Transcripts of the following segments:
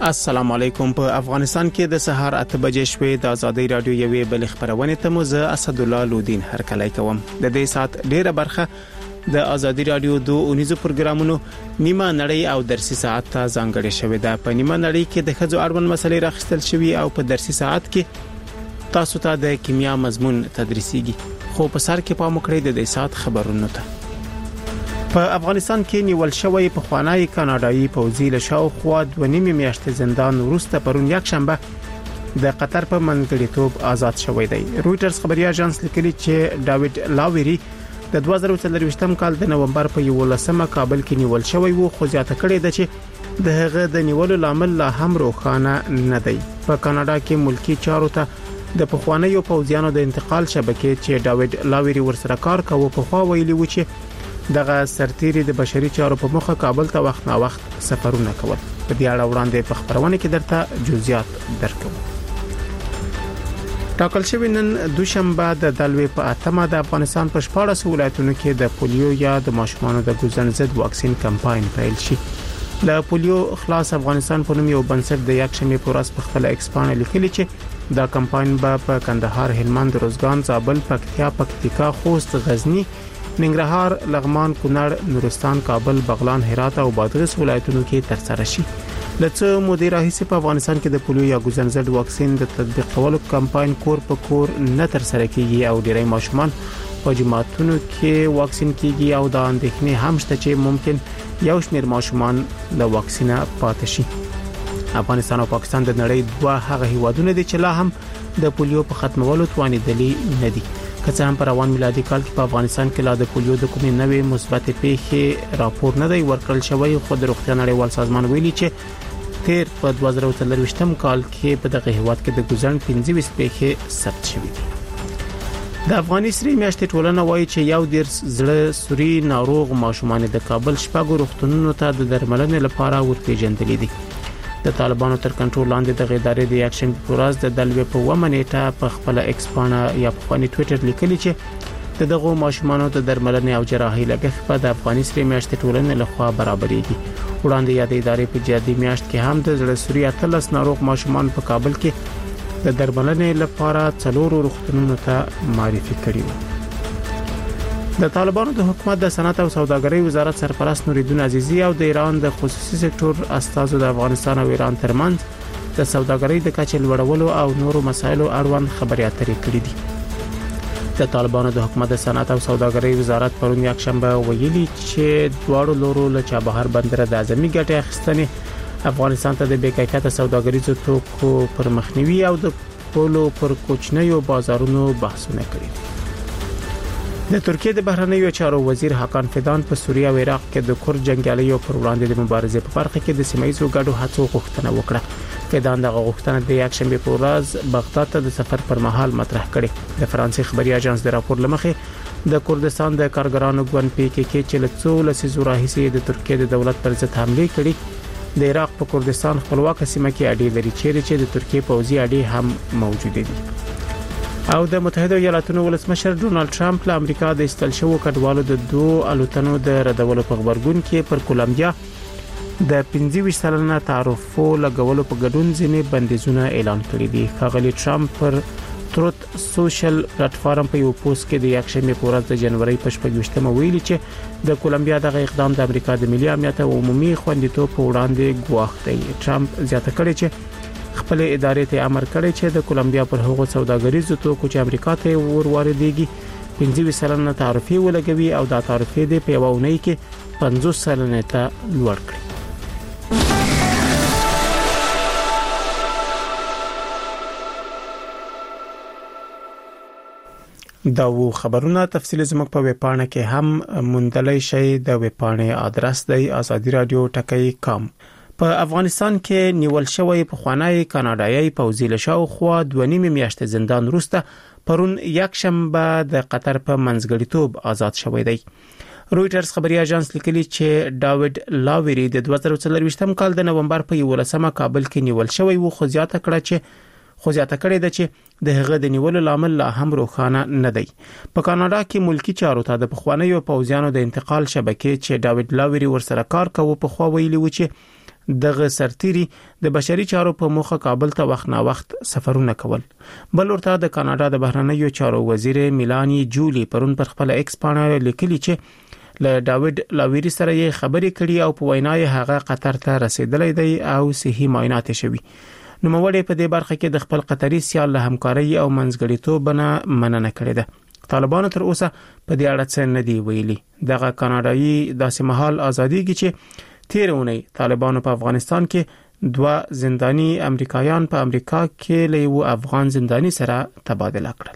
السلام علیکم. په افغانستان کې د سهار 8 بجې شوې د ازادي رادیو یوې بل خبرونه ته مو زه اسد الله لودین هرکلی کوم. د دې سات ډیره برخه د ازادي رادیو د اونیزو پروګرامونو نیمه نړۍ او درسي ساعت ته ځانګړې شوې ده. په نیمه نړۍ کې د خځو اړوند مسلې راخستل شوې او په درسي ساعت کې تاسو ته د کیمیا مضمون تدریسيږي. خو په سر کې پام وکړئ د دې سات خبرونه ته. په افغانستان کې نیول شوی په خوانای کاناډایي پوځي له شاوخوا 2.5 میاشتې زندان وروسته پرون یک شنبه د قطر په منځګړیتوب آزاد شوی دی. رويټرز خبري اژانس لیکلي چې ډاوید لاويري د 2023م کال د نومبر په 11مه کابل کې نیول شوی وو، خو زیاته کړې ده چې د هغه د نیولو لامل لا هم روښانه نه دی. په کاناډا کې ملکی چارو ته د پخوانیو پوځیانو د انتقال شبکې چې ډاوید لاويري ورسره کار کوي په خوا ویلي و چې دغه سرتيري د بشري چارو په مخه کابل ته وخت نا وخت سفرونه کول. په دې اړه وړاندې په خبرونه کې درته جزئیات درکوم. ټاکل شوی نن دوشنبه د دلوي په اتمه د افغانستان په 14 ولایتونو کې د پولیو یا د ماشومانو د ګوزن ضد واکسین کمپاین پیل شي. له پولیو خلاص افغانستان په نوم یو بنسټ د یک شنبه په ورځ په خپل ایکسپان لیکلي چې دا کمپاین په کندهار، هلمند، روزګان، زابل، پکتیا، پکتیکا، خوست، غزنی، ننګرهار، لغمان، کونړ، نورستان، کابل، بغلان، هرات او بادغیس ولایتونو کې ترسره شي. لڅ مدیر رئیس په افغانستان کې د پولیو یا ګوزن ضد واکسین د تطبیق کولو کمپاین کور په کور نه ترسره کیږي او ډیری ماشومان په جماعتونو کې واکسین کیږي او د اندېښنې هم شته چې ممکن یو شمېر ماشومان د واکسینه پاتې شي. افغانستان او پاکستان د نړۍ دوه هغه هیوادونه دي چې لا هم د پولیو په ختمولو توانیدلي نه دي. که څه هم په روان میلادي کال کې په افغانستان کې لا د پولیو د کومې نوې مثبت پیښې راپور نه دی ورکړل شوی، خو د روغتیا نړیوال سازمان ویلي چې تیر په 2023م کال کې په دغه هیواد کې د ګوزن 25 پیښې ثبت شوې دي. د افغاني سری میاشتې ټولنه وایي چې یو ډیر زړه سوري ناروغ ماشومان د کابل شپږ روغتونونو ته د درملنې لپاره ورپېژندل دي. د طالبانو تر کنټرول لاندې د غیدارې د اکشن پروراز د دلوي په ومنېټه په خپل ایکسپانا یا په خپل ټوئیټر لیکلي چې دغه ماشومانو د درملنې او جراحي لګښت په د افغاني سری میاشتې ټولنې لخوا برابرېږي. وړاندې یادې ادارې په جدي میاشت کې هم د زړه سوري اتلس ناروغ ماشومان په کابل کې د درملنې لپاره 4 روغتونونو ته معرفي کړي وو. د طالبانو د حکومت د صنعت او سوداګرۍ وزارت سرپرست نوریدین عزیزی او د ایران د خصوصي سکتور استازو د افغانستان او ایران ترمنځ د سوداګرۍ د کچې لوړولو او نورو مسایلو اړوند خبرې اترې کړې دي. د طالبانو د حکومت د صنعت او سوداګرۍ وزارت پرون یک شنبه ویلي چې دواړو لورو له چابهار بندر د اعظمي ګټې اخیستنې افغانستان ته د بیکیفیته سوداګریزو توکو پر مخنیوي او د پولو پر کوچنیو بازارونو بحثونه کړي. د ترکیه د بهرنیو چارو وزیر حقان فیدان په سوریه او عراق کې د کورد جنگیالیو پر وړاندې د مبارزې په برخه کې د سیمایي ګډو هڅو غوښتنه وکړه. فیدان دغه غوښتنه د یک شنبه په ورځ بغداد ته د سفر پر مهال مطرح کړه. د فرانسې خبري اژانس د راپور لمخې د کردستان د کارګرانو ګوند PKK چې له څو لسیزو راهیسې د ترکیه د دولت پر ضد حمله کړي د عراق په کردستان خپلواک سیمه کې اډې لري چې د ترکیه پوځي اډې هم موجود دي. او د متحده ایالاتونو ولسمشر ډونالد ټرمپ له امریکا د استل شوو کډوالو د 2 الوتنو د ردولو په خبرګون کې پر کولمبیا د 25 سلنه تعرفو لګولو په ګډون ځینې بندیزونه اعلان کړي دي. ښاغلي ټرمپ پر تروت سوشل پلیټ فارم په یو پوسټ کې د یک شنبه په ورځ د جنوري په 28مه ویلي چې د کولمبیا دغه اقدام د امریکا د ملي امنیت او عمومي خوندیتوب په وړاندې ګواښ دی. ټرمپ زیاته کړی چې خپل ادارې ته امر کړی چې د کولمبیا پر هغو سوداګریزو توکو چې امریکا ته ورواردېږي 25 سلنه تعرفه ولګوي او دا تعرفه د په یوونۍ کې 50 سلنه ته لوړ کړي. دا و خبرونه تفصیل زموږ په ویبپاڼه کې هم موندلای شئ. د ویبپاڼې ادرس دی azadiradio.com. په افغانستان کې نیول شوی په خوانای کاناډایي پوځي له شاوخوا 2.5 میاشتې زندان وروسته پرون یک شنبه د قطر په منځګړیتوب آزاد شوی دی. رويټرز خبري اژانس لیکلي چې ډاوید لاويري د 2023م کال د نومبر په 11مه کابل کې نیول شوی وو، خو زیاته کړې ده چې د هغه د نیولو لامل لا هم روښانه نه دی. په کاناډا کې ملکی چارو ته د پخوانیو پوځیانو د انتقال شبکې چې ډاوید لاويري ورسره کار کوي په خوا ویلي و چې دغه سرتيري د بشري چارو په موخه کابل ته وخت نا وخت سفرونه کول. بل ورته د کاناډا د بهرنیو چارو وزیر میلانی جولی پرون پر خپل ایکس باندې لیکلي چې له داوید لاویری سره یې خبرې کړې او په وینای هغه قطر ته رسیدلې دی او صحي معاینات شوي. نو موږ په دې برخه کې د خپل قطري سیال له همکاري او منځګړیتوب نه مننه کړې ده. طالبانو تر اوسه په دې اړه څه نه دی ویلي. دغه کاناډایي داسې مهال ازاديږي چې تیرونی طالبانو په افغانستان کې 2 زندانی امریکایان په امریکا کې له یو افغان زندانی سره تبادله کړل.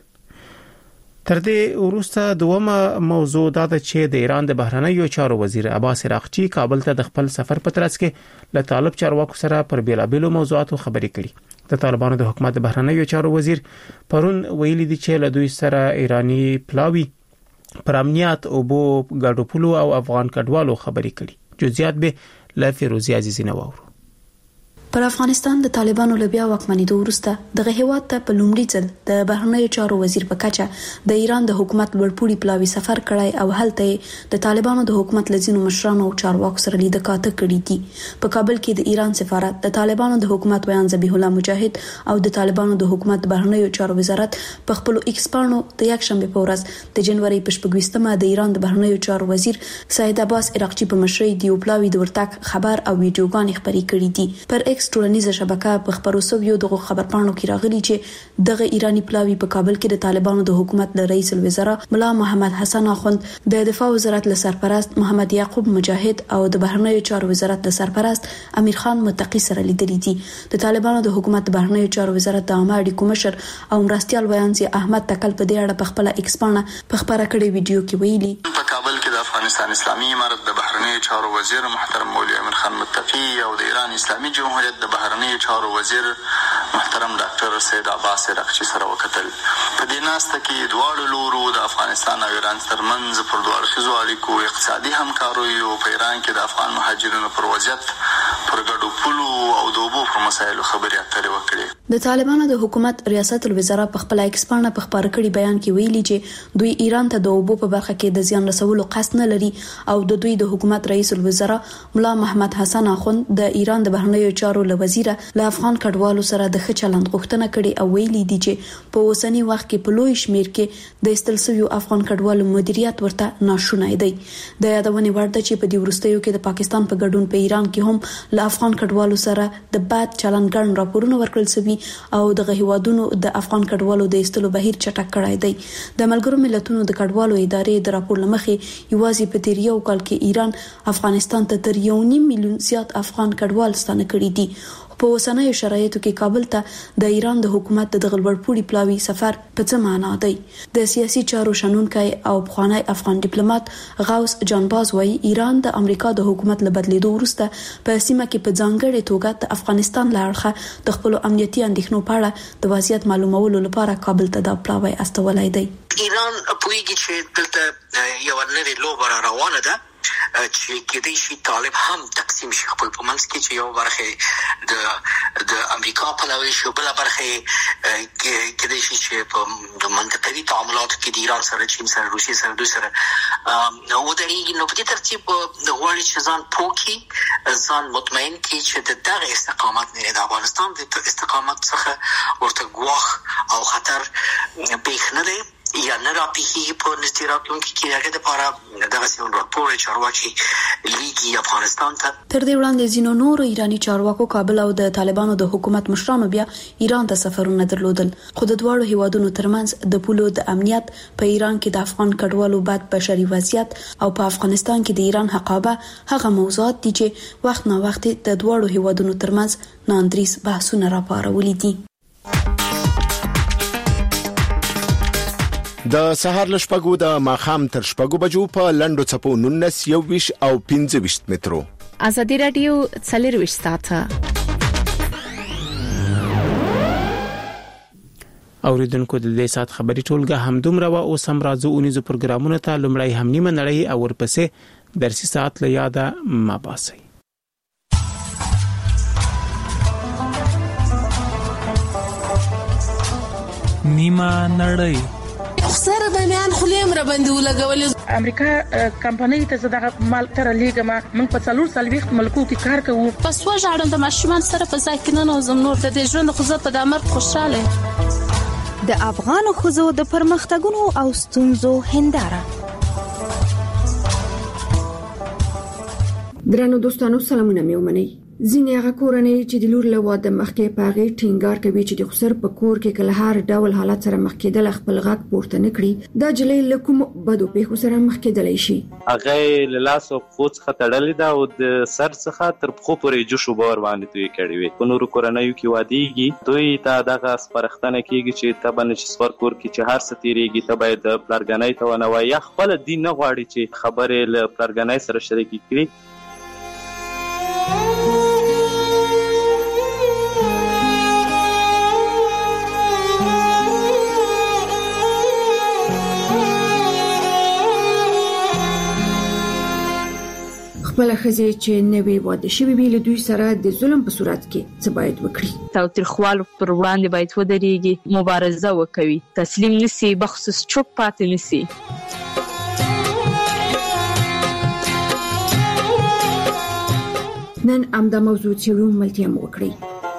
تر دې وروسته دومره موضوع دا ده چې د ایران د بهرنیو چارو وزیر عباس عراقچی کابل ته د خپل سفر په ترڅ کې له طالب چارواکو سره پر بیلابېلو موضوعاتو خبرې کړې. د طالبانو د حکومت د بهرنیو چارو وزیر پرون ویلي دي چې له دوی سره ایرانی پلاوی پر امنیت او بو ګډوپولو او افغان کډوالو خبرې کړې. جزئیات به له فیروزی عزیزی نو اورو. پر افغانستان د طالبانو له بیا واکمنېدو وروسته دغه هیواد ته په لومړي ځل د بهرنیو چارو وزیر په کچه د ایران د حکومت لوړپوړي پلاوی سفر کړی او هلته د طالبانو د حکومت لزینو مشرانو او چارواکو سره لیدکاته کړې دي. په کابل کې د ایران سفارت د طالبانو د حکومت ویان ذبیح الله مجاهد او د طالبانو د حکومت بهرنیو چارو وزارت په خپل ایکس باندې د یک شنبه په ورځ د جنوري په 28مه د ایران د بهرنیو چارو وزیر سید عباس عراقچی په مشرۍ د پلاوی د ورتګ خبر او ویډیوګان خبري کړې دي. پر ایکس ټولنیزه شبکه په خبرو سویو دغه خبرپاڼو کې راغلي چې دغه ایرانی پلاوی په کابل کې د طالبانو د حکومت له رئیس الوزرا ملا محمد حسن اخوند د دفاع وزارت له سرپرست محمد یعقوب مجاهد او د بهرنیو چارو وزارت له سرپرست امیر خان متقی سره لیدلي دي. د طالبانو د حکومت بهرنیو چارو وزارت د عامه اړیکو مشر او مرستيال ویانسي احمد تکل په دې اړه په خپل ایکس باندې په خبره کړې ویډیو کې ویلي په کابل کې د افغانستان اسلامي امارت د بهرنیو چارو وزیر محترم مولوی امیر خان متقی او د ایران اسلامي جمهوریت د بهرنیو چارو وزیر محترم ډاکټر سید عباس عراقچی سره وکتل. په دې ناسته کې دواړو لورو د افغانستان او ایران ترمنځ پر دوه اړخیزو اړیکو اقتصادي همکارۍ او په ایران کې د افغان مهاجرینو پر وضعیت پر ګډو پولو او د اوبو پر مسایلو خبرې اترې وکړې. د طالبانو د حکومت ریاست الوزرا په خپل ایکس باندې په خبره کړي بیان کې ویلي چې دوی ایران ته د اوبو په برخه کې د زیان رسولو قصد نه لري او د دوی د حکومت رئیس الوزرا ملا محمد حسن اخوند د ایران د بهرنیو چارو له وزیر له افغان کډوالو سره د ښه چلند غوښتنه کړې او ویلي دي چې په اوسنی وخت کې په لوی شمیر کې د استلسویو افغان کډوالو مدیریت ورته ناشونای دی. د یادونه ورده چې په دې وروستیو کې د پاکستان په ګډون په ایران کې هم له افغان کډوالو سره د بد چلند ګڼ راپورونه ورکړل شوي او د هیوادونو د افغان کډوالو د استلو بهیر چټک کړای دی. د ملګرو ملتونو د کډوالو ادارې د راپور لمخې یوازې په تیر یو کال کې ایران افغانستان ته تر 1.5 میلیون زیات افغان کډوال ستانه کړي دي. په اوسنیو شرایطو کې کابل ته د ایران د حکومت د غلبړپوړي پلاوی سفر په څه معنا دی؟ د سیاسي چارو شنونکي او بخوانی افغان ډیپلوماټ غوث جانباز وايي ایران د امریکا د حکومت له بدلیدو وروسته په سیمه کې په ځانګړي توګه د افغانستان له اړخه د خپل امنیتي اندېښنو په اړه د وضعیت معلومولو لپاره کابل ته د پلاوی استولای دی. ایران پویږي چې دلته یو نوې لوبه روانه ده چې کېدای شي طالب هم تقسیم شي خپل په منځ کې چې یو برخه د امریکا په لوري شو بل برخه کېدای شي چې په د منطقوي تعاملاتو کې د ایران سره چین سره روسیې سره دوی سره نو درېږي. نو په دې ترتیب د غواړي چې ځان پوکي ځان مطمئن کړي چې د دغه استقامت نه د افغانستان د استقامت څخه ورته ګواښ او خطر پیښ نه دی یا نه راپیږي په نږدې راتلونکي کې هغه د لپاره دغه سیمه راپور چارواکي لیګي افغانستان ته. تر دې وړاندې ځینو نورو ایرانی چارواکو کابل او د طالبانو د حکومت مشرانو بیا ایران ته سفرونه درلودل خو د دواړو هیوادونو ترمنځ د پولو د امنیت په ایران کې د افغان کډوالو بد بشري وضعیت او په افغانستان کې د ایران حقابه هغه موضوعات دي چې وخت نه وخت د دواړو هیوادونو ترمنځ ناندریس بحثونه راپارولي دي. د سهار لشپګو د ماخام تر شپګو بجو په لندو چپو 19 21 او 25 مترو. ازادي رادیو 24 ساعته اوریدونکو د دې سات خبري ټولګه همدومره و او سم راځو اونیزو پروګرامونه ته لمړی هم نیمه نړۍ او ورپسې درسي ساعت له یاده مباسي. نیمه نړۍ سره د میان خلیم را باندې ولګولې امریکا کمپنۍ ته زداغه مال تر لیګه ما من په 4 ملکو کې کار کوو. پس وژاړم د ماشومان سره په ځای کې نه نوزم نور د ژوند خو زه په دامر خوشاله. د افغان ښځو د پرمختګونو او ستونزو هنداره. درنو دوستانو سلامونه مې ومنئ. ځینې هغه کورنۍ چې د لور له واده مخکې په هغې ټینګار کوي چې د خسر په کور کې کله هر ډول حالت سره مخ کېدل خپل غږ پورته نه کړي، دا جلۍ له کوم بدو پیښو سره مخ کېدلی شي. هغه له لاس او پښو څخه تړلې ده او د سر څخه تر پښو پورې جوش وبور باندې توی کړي وي. په نورو کورنیو کې واديږي دوی ته دغه سپارښتنه کیږي چې ته باندې چې سپار کور کې چې هر څه تیریږي ته باید د پلارګنۍ ته ونه وایي، خپل دین نه غواړي چې خبرې له پلارګنۍ سره شریک کړي. خپل ښځې چې نوې واده شوې وي له دوی سره د ظلم په صورت کې څه باید وکړي؟ تاوتریخوالو پر وړاندې باید ودرېږي، مبارزه وکوي، تسلیم نسی، بخصوص چوپ پاتې نسی. نن امدا موضوع څیړو ملتیا مو وکړي.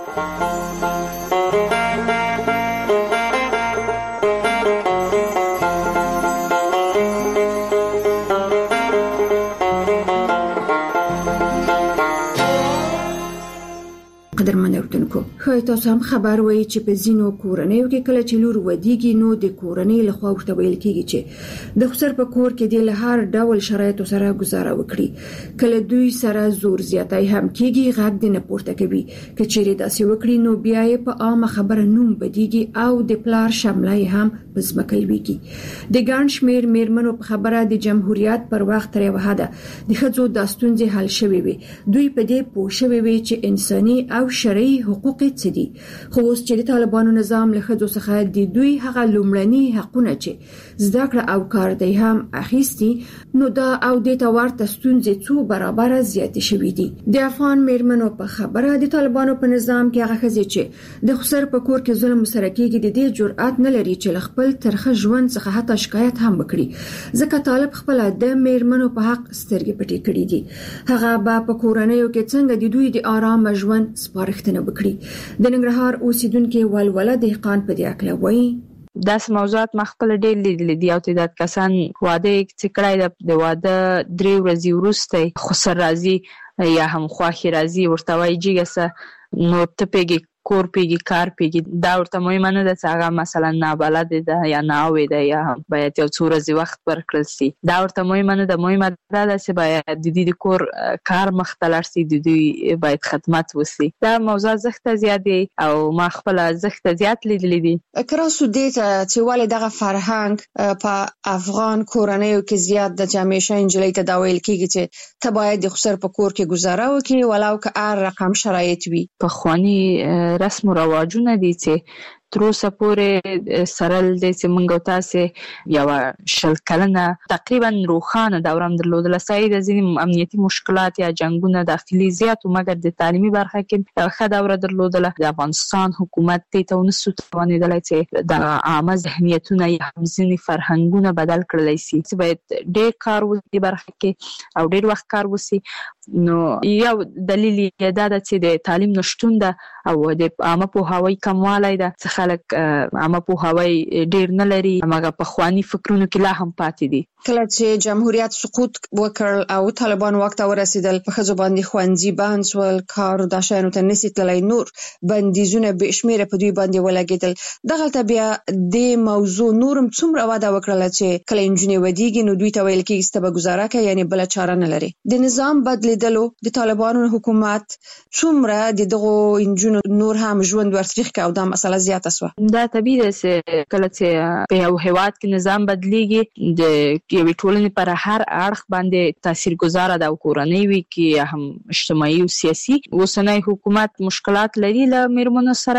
قدرمن اردوونکو، خو تاسو هم خبر وای چې په ځینو کورنیو کې کله چې لور ودیږي نو د کورنۍ له خوا ورته ویل کیږي چې د خسر په کور کې د هر ډول شرایطو سره گزاره وکړي. کله دوی سره زور زیاتای هم کیږي، غږ دې نه پورته کوي. که چیرې داسې وکړي نو بیا یې په عامه خبره نوم بدیږي او د پلار شملای هم پزمکل ویږي. د ګڼ شمیر میرمنو په خبره د جمهوریت پر وخت تر یو حده د ښځو د ستونزې حل شوي وي. دوی په دې پوه شوي وي چې انساني او شرعي حقوق څه دي. خو اوس چې د طالبانو نظام له ښځو څخه د دوی هغه لومړني حقونه چې زده کړه او کار دی هم اخیستي، نو دا او د تورته ستونزې څو برابر زیات شوي دي. د افغان میرمنو په خبره د طالبانو په نظام کې هغه ښځې چې د خسر په کور کې ظلم سره کېږي د دې جرأت نه لري چې خپل ترخه ژوند څخه حتی شکایت هم وکړي، ځکه طالب خپل د میرمنو په حق سترګې پټې کړې دي. هغه به په کورنیو کې څنګه د دوی د آرام ژوند سپارښتنه وکړي. د ننګرهار اوسیدونکو ولوله دهقان په دې اړه وایي. داس موضوعات مخکله ډېر لیدل دي او تعداد کسان واده چې کړای د واده 3 ورځې وروسته خسر راځي یا هم خواخي راځي ورته وایي جګسه نو ته پیږي کور پیږي کار پیږي. دا ورته مهمه نه ده چې هغه مثلا نابلد ده یا ناوې ده یا باید یو څو ورځې وخت ورکړل شي. دا ورته مهمه نه ده، مهمه ده چې باید د دې کور کار مخته لاړ شي، د دوی باید خدمت وشي. دا موضوع زښت زیات دی او ما خپل زښت زیات لیدلې دي. کراسو دې چې ولې دغه فرهنګ په افغان کورنیو کې زیات د همیشه انجلۍ ته دا ویل کیږي چې ته باید د خسر په کور کې گزاره وکړي ولو که هر رقم شرایط وي. په خواني رسم و رواجونه دي چې تر اوسه پورې سرل دي چې موږ تاسو یو شل کلنه تقریبا روخانه دورم درلودله. صحیح د ځینې امنیتي مشکلات یا جنگونه داخلي زیات او مګر د تعلیمي برخه کې یو ښه دوره درلودله. د افغانستان حکومت ته ونسو توانېدلی چې د عامه ذهنیتونه یا ځینې فرهنګونه بدل کړلی شي. چې باید ډېر کار وشي برخه کې او ډېر وخت کار وشي. نو یو دلیل یې دا ده چې د تعلیم نشتون ده او د عامه پوهاوی کموالی ده چې خلک عامه پوهاوی ډېر نه لري، هغه په خواني فکرونو کې لا هم پاتې دي. کله چې جمهوریت سقوط وکړ او طالبان وخت ورسېدل په ښځو باندې ښوونځي بند شول، کار د شایانو ته نسی تللی، نور بندیزونه به شمیره په دوی باندې ولګېدل. دغلته بیا د موضوع نورم څومره وده وکړله چې کله نجونې ودیږي نو دوی ته ویل کېږي چې ته به ګزاره کوې، یعنې بله چاره نه لري. د نظام بدلېدلو د طالبانو حکومت څومره د دغو نجونو نور هم ژوند ورتریخ کړ او دا مسله زیاته شوه. دا طبیعي ده چې کله چې په یو هېواد کې نظام بدلیږي د یوې ټولنې پر هر اړخ باندې تاثیرګذاره ده او کورنۍ وي کې هم اجتماعي او سیاسي. اوسنی حکومت مشکلات لري له میرمنو سره.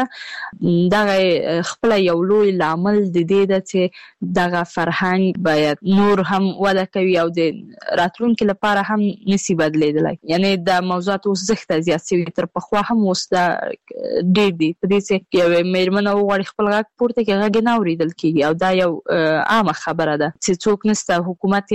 دغه خپل یو لوی لامل د دې ده چې دغه فرهنګ باید نور هم وده کوي او د راتلونکي لپاره هم نسی بدلیدلی. یعنی دا موضوعات اوس زښته زیات شوي، تر پخوا هم اوس دا ډېر دي. په دې چې یوې میرمنه وغواړي خپل غږ پورته کړي، غږ یې نه اورېدل کېږي او دا یو عامه خبره ده چې څوک نشته، حکومت